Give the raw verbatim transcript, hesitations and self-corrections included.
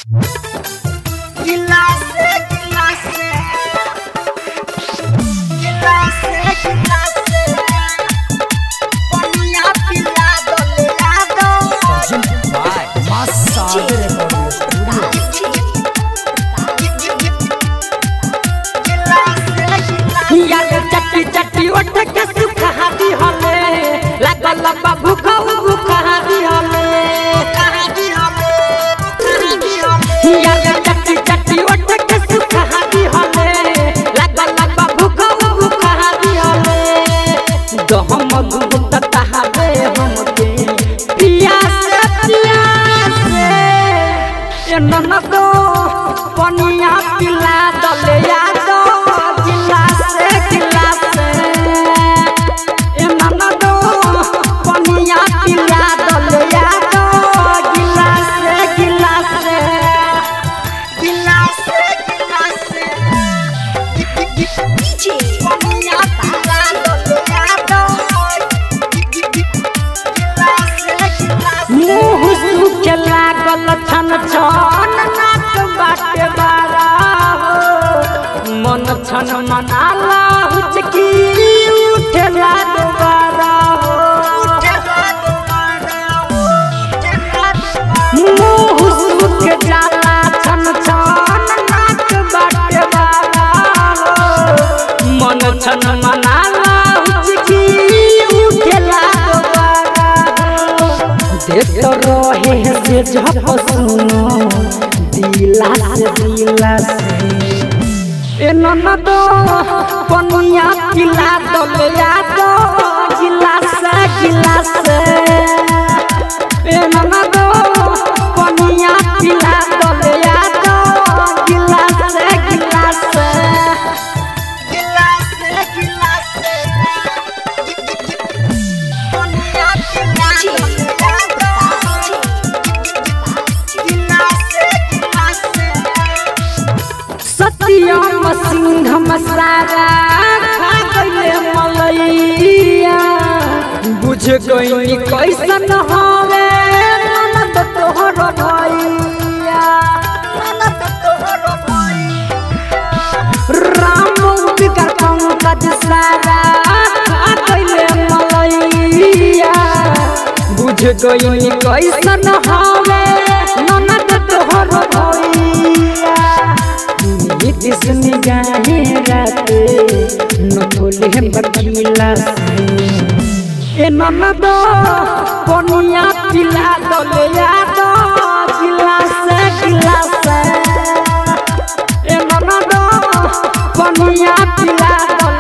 गिलासे गिलासे गिलासे गिलासे पनिया पिला दो ले दो बाय मासादर यार चट्टी चट्टी उठ के सुखा दी हले लगा लबा भूखा भूखा दी हले यार चट्टी चट्टी उठ के सुखा दी हले लगा लबा भूखा भूखा दी हले जो हम गुप्त तहावे हमके प्यास प्यास ये ननदो पनिया पिला दले याद छन छन नाक बाटे बारा हो मन छन मनाला हुचकी उठेला दोबारा हो मुँह सुख जाला छन छन नाक बाटे बारा हो मन छन मनाला हुचकी उठेला दोबारा हो देख रहे से जब सुनो दिला से दिला से ए ननदो पनिया पिला दो ले दो गिलास गिलास ए ननदो पनिया पिला दो ले दो गिलास गिलास गिलास गिलास पनिया पिला दो सत्यम सिंह मसारा खा गइले मलैया बुझ गइनी कैसन हवे ननद तोहर भैया ननद तोहर भैया राम बिकर पंकज सारा खा गइले मलैया बुझ गइनी कैसन हवे ननद तोहर भैया जिसने गाहे राते न खोले बकीला से ए ननदो पनिया पिला दो ले दो गिलास गिलास ए ननदो पनिया पिला दो